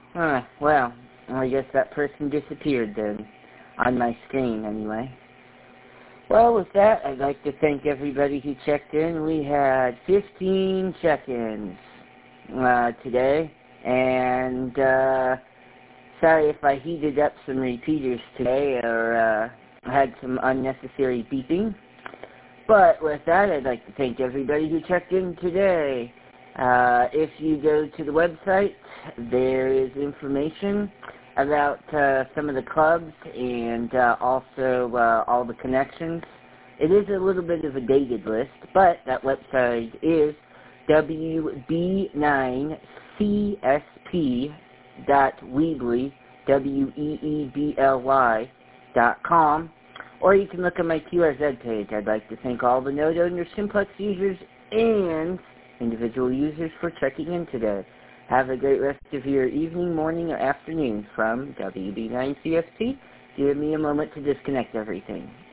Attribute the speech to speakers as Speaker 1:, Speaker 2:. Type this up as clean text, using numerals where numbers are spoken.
Speaker 1: Well, I guess that person disappeared then. On my screen, anyway. Well, with that, I'd like to thank everybody who checked in. We had 15 check-ins today, and sorry if I heated up some repeaters today or had some unnecessary beeping. But with that, I'd like to thank everybody who checked in today. If you go to the website, there is information about some of the clubs and also all the connections. It is a little bit of a dated list, but that website is wb9csp.weebly, weebly.com, or you can look at my QRZ page. I'd like to thank all the Node owners, Simplex users, and individual users for checking in today. Have a great rest of your evening, morning, or afternoon from WB9CSP. Give me a moment to disconnect everything.